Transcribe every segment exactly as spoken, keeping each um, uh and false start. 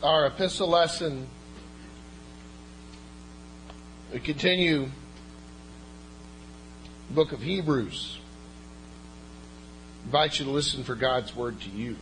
our epistle lesson. We continue the book of Hebrews. I invite you to listen for God's word to you.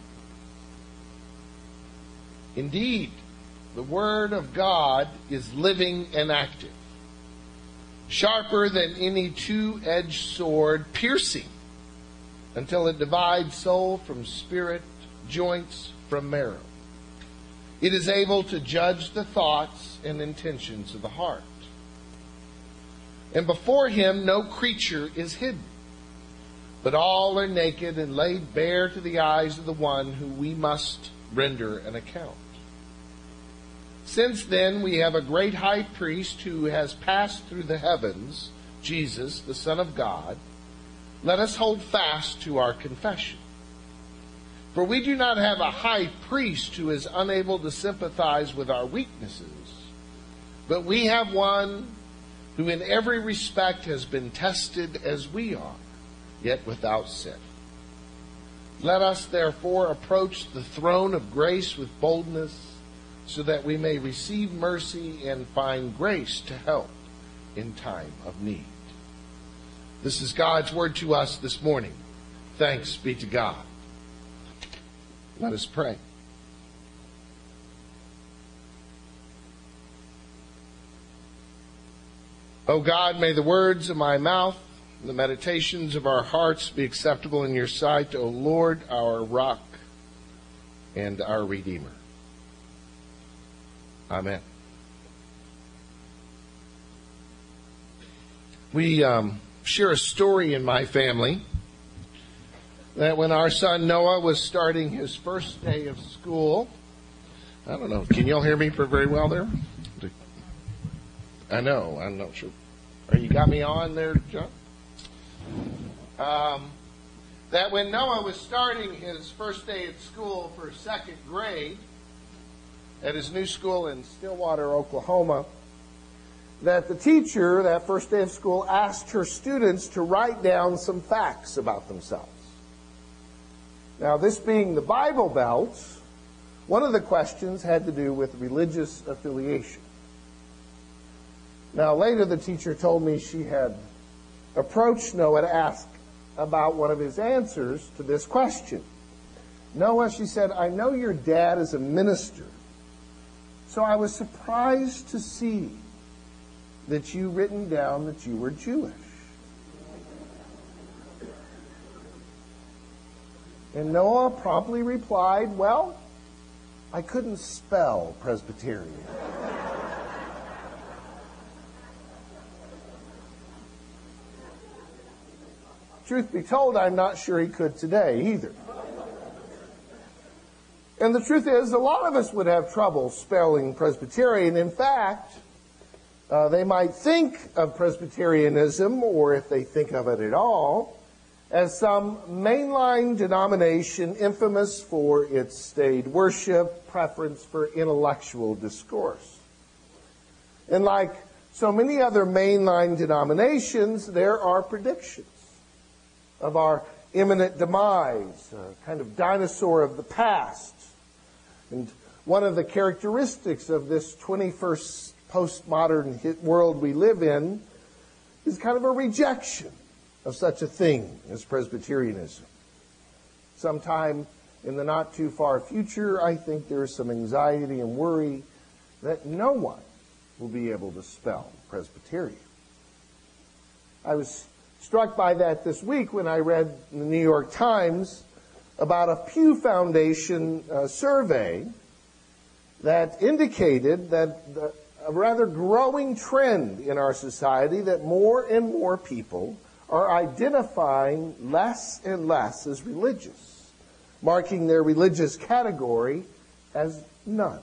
Indeed, the word of God is living and active, sharper than any two-edged sword, piercing until it divides soul from spirit, joints from marrow. It is able to judge the thoughts and intentions of the heart. And before him no creature is hidden, but all are naked and laid bare to the eyes of the one who we must render an account. Since then we have a great high priest who has passed through the heavens, Jesus, the Son of God. Let us hold fast to our confession. For we do not have a high priest who is unable to sympathize with our weaknesses, but we have one who in every respect has been tested as we are, yet without sin. Let us therefore approach the throne of grace with boldness, so that we may receive mercy and find grace to help in time of need. This is God's word to us this morning. Thanks be to God. Let us pray. O God, may the words of my mouth and the meditations of our hearts be acceptable in your sight, O Lord, our rock and our Redeemer. Amen. We um, share a story in my family that when our son Noah was starting his first day of school, I don't know, can you all hear me very well there? I know, I'm not sure. Are you got me on there, John? Um, that when Noah was starting his first day at school for second grade at his new school in Stillwater, Oklahoma, that the teacher that first day of school asked her students to write down some facts about themselves. Now, this being the Bible Belt, one of the questions had to do with religious affiliation. Now, later the teacher told me she had approached Noah to ask about one of his answers to this question. Noah, she said, I know your dad is a minister, so I was surprised to see that you written down that you were Jewish. And Noah promptly replied, well, I couldn't spell Presbyterian. Truth be told, I'm not sure he could today either. And the truth is, a lot of us would have trouble spelling Presbyterian. In fact, uh, they might think of Presbyterianism, or if they think of it at all, as some mainline denomination infamous for its staid worship, preference for intellectual discourse. And like so many other mainline denominations, there are predictions of our imminent demise, a kind of dinosaur of the past. And one of the characteristics of this twenty-first postmodern world we live in is kind of a rejection of such a thing as Presbyterianism. Sometime in the not too far future, I think there is some anxiety and worry that no one will be able to spell Presbyterian. I was struck by that this week when I read in the New York Times about a Pew Foundation uh, survey that indicated that the, a rather growing trend in our society that more and more people are identifying less and less as religious, marking their religious category as none.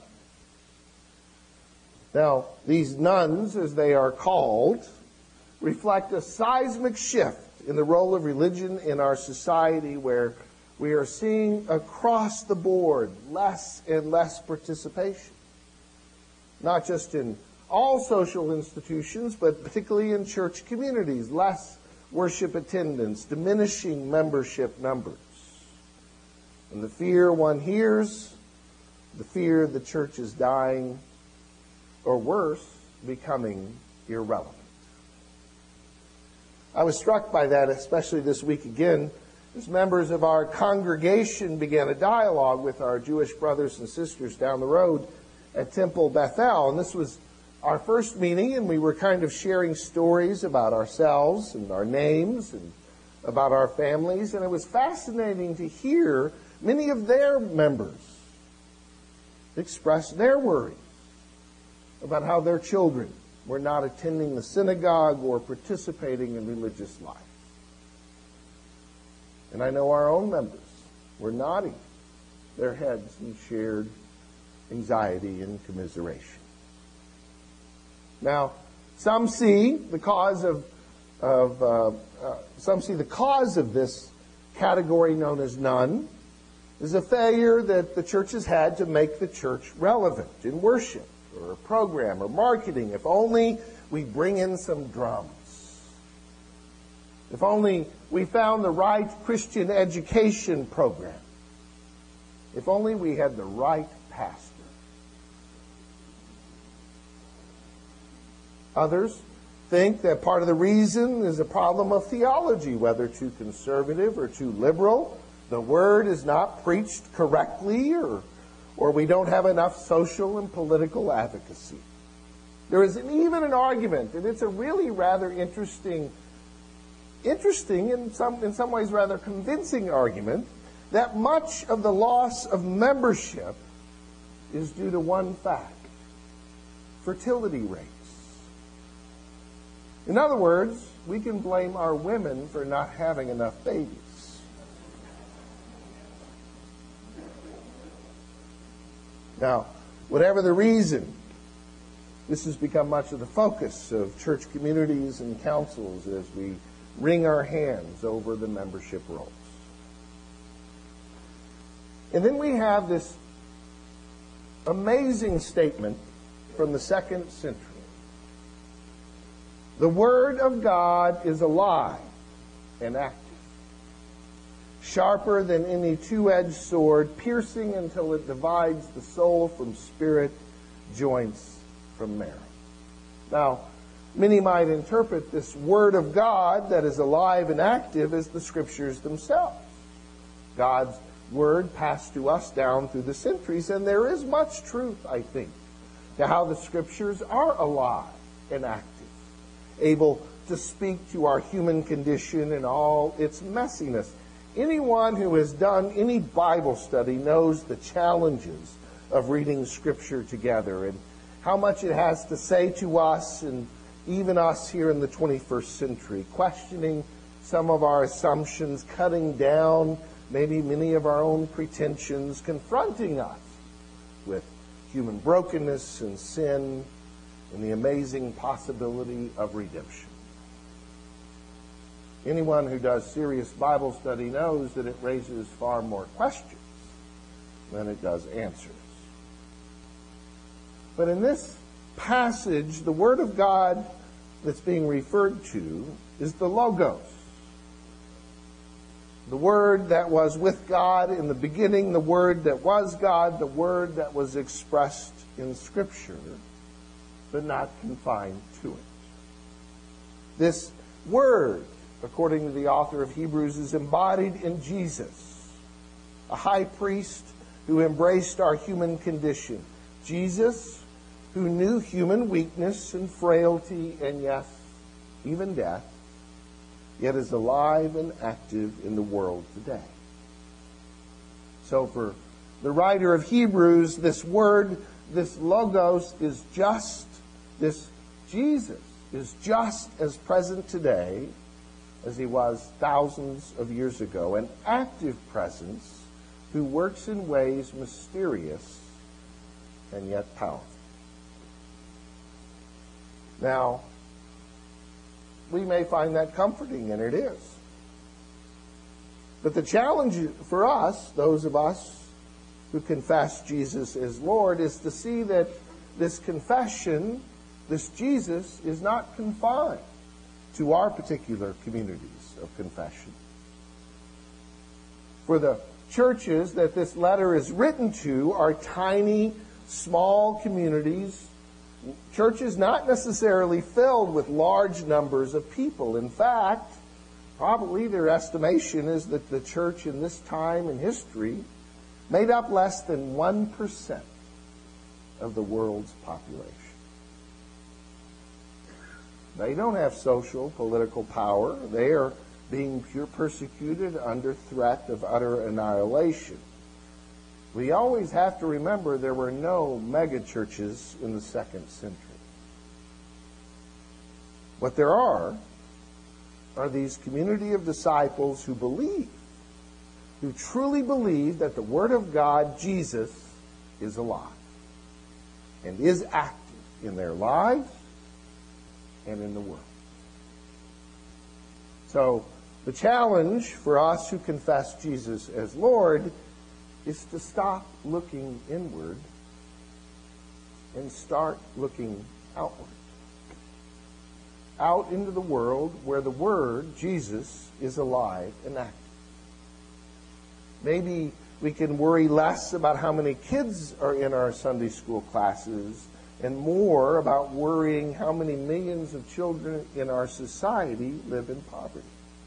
Now, these nuns, as they are called, reflect a seismic shift in the role of religion in our society, where we are seeing across the board less and less participation, not just in all social institutions, but particularly in church communities, less worship attendance, diminishing membership numbers. And the fear one hears, the fear the church is dying, or worse, becoming irrelevant. I was struck by that, especially this week again, as members of our congregation began a dialogue with our Jewish brothers and sisters down the road at Temple Bethel. And this was our first meeting, and we were kind of sharing stories about ourselves and our names and about our families. And it was fascinating to hear many of their members express their worries about how their children were not attending the synagogue or participating in religious life. And I know our own members were nodding their heads in shared anxiety and commiseration. Now, some see the cause of, of uh, uh, some see the cause of this category known as none is a failure that the church has had to make the church relevant in worship or a program or marketing. If only we bring in some drums. If only we found the right Christian education program. If only we had the right pastor. Others think that part of the reason is a problem of theology, whether too conservative or too liberal. The word is not preached correctly, or, or we don't have enough social and political advocacy. There is an, even an argument, and it's a really rather interesting Interesting, in some, in some ways rather convincing argument, that much of the loss of membership is due to one fact: fertility rates. In other words, we can blame our women for not having enough babies. Now, whatever the reason, this has become much of the focus of church communities and councils as we wring our hands over the membership rolls. And then we have this amazing statement from the second century. The Word of God is alive and active, sharper than any two-edged sword, piercing until it divides the soul from spirit, joints from marrow. Now, many might interpret this Word of God that is alive and active as the Scriptures themselves. God's Word passed to us down through the centuries, and there is much truth, I think, to how the Scriptures are alive and active, able to speak to our human condition and all its messiness. Anyone who has done any Bible study knows the challenges of reading Scripture together and how much it has to say to us, and even us here in the twenty-first century, questioning some of our assumptions, cutting down maybe many of our own pretensions, confronting us with human brokenness and sin and the amazing possibility of redemption. Anyone who does serious Bible study knows that it raises far more questions than it does answers. But in this passage, the Word of God that's being referred to is the Logos. The Word that was with God in the beginning, the Word that was God, the Word that was expressed in Scripture, but not confined to it. This Word, according to the author of Hebrews, is embodied in Jesus, a high priest who embraced our human condition. Jesus, who knew human weakness and frailty and, yes, even death, yet is alive and active in the world today. So for the writer of Hebrews, this word, this Logos, is just, this Jesus is just as present today as he was thousands of years ago, an active presence who works in ways mysterious and yet powerful. Now, we may find that comforting, and it is. But the challenge for us, those of us who confess Jesus as Lord, is to see that this confession, this Jesus, is not confined to our particular communities of confession. For the churches that this letter is written to are tiny, small communities, churches not necessarily filled with large numbers of people. In fact, probably their estimation is that the church in this time in history made up less than one percent of the world's population. They don't have social, political power. They are being pure persecuted under threat of utter annihilation. We always have to remember there were no mega churches in the second century. What there are are these community of disciples who believe, who truly believe that the Word of God, Jesus, is alive and is active in their lives and in the world. So, the challenge for us who confess Jesus as Lord is to stop looking inward and start looking outward. Out into the world where the Word, Jesus, is alive and active. Maybe we can worry less about how many kids are in our Sunday school classes and more about worrying how many millions of children in our society live in poverty.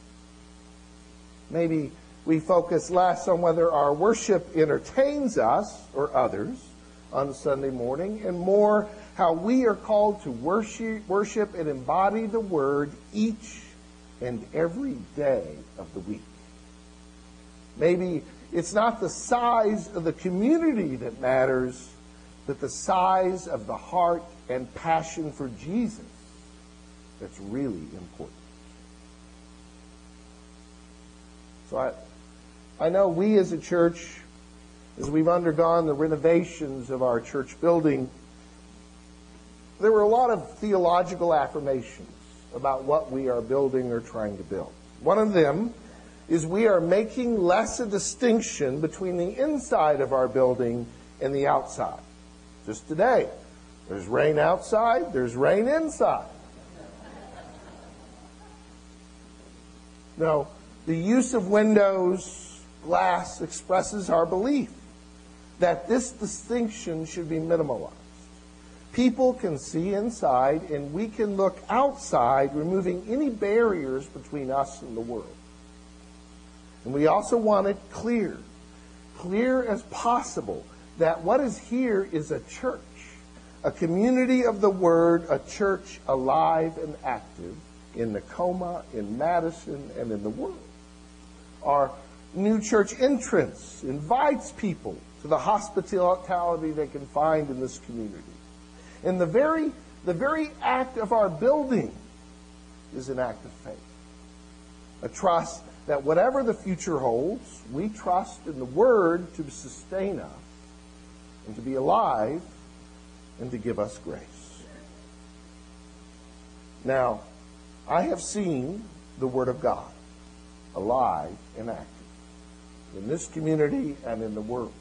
Maybe we focus less on whether our worship entertains us or others on Sunday morning and more how we are called to worship, worship and embody the Word each and every day of the week. Maybe it's not the size of the community that matters, but the size of the heart and passion for Jesus that's really important. So I, I know we as a church, as we've undergone the renovations of our church building, there were a lot of theological affirmations about what we are building or trying to build. One of them is we are making less a distinction between the inside of our building and the outside. Just today, there's rain outside, there's rain inside. No. The use of windows, glass, expresses our belief that this distinction should be minimalized. People can see inside, and we can look outside, removing any barriers between us and the world. And we also want it clear, clear as possible, that what is here is a church, a community of the Word, a church alive and active in Nakoma, in Madison, and in the world. Our new church entrance invites people to the hospitality they can find in this community. And the very, the very act of our building is an act of faith. A trust that whatever the future holds, we trust in the Word to sustain us and to be alive and to give us grace. Now, I have seen the Word of God alive and active in this community and in the world.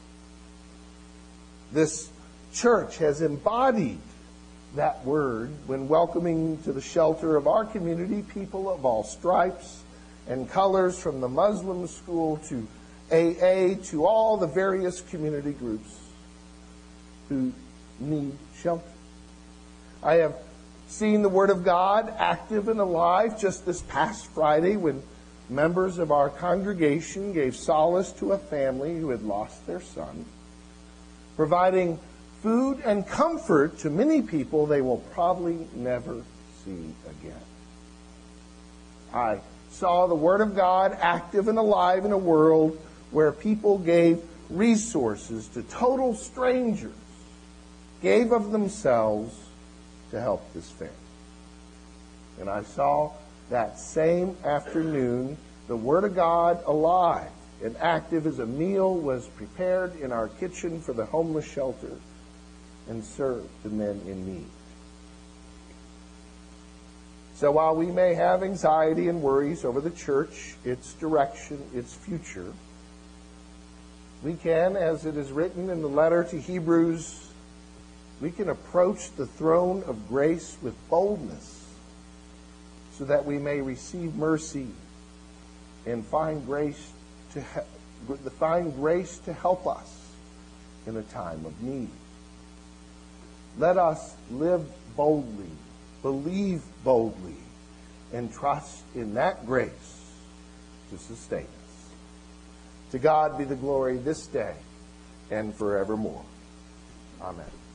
This church has embodied that Word when welcoming to the shelter of our community people of all stripes and colors, from the Muslim school to A A to all the various community groups who need shelter. I have seen the Word of God active and alive just this past Friday when members of our congregation gave solace to a family who had lost their son, providing food and comfort to many people they will probably never see again. I saw the Word of God active and alive in a world where people gave resources to total strangers, gave of themselves to help this family. And I saw that same afternoon the Word of God alive and active as a meal was prepared in our kitchen for the homeless shelter and served the men in need. So while we may have anxiety and worries over the church, its direction, its future, we can, as it is written in the letter to Hebrews, we can approach the throne of grace with boldness so that we may receive mercy and find grace to he- the, find grace to help us in a time of need. Let us live boldly, believe boldly, and trust in that grace to sustain us. To God be the glory this day and forevermore. Amen.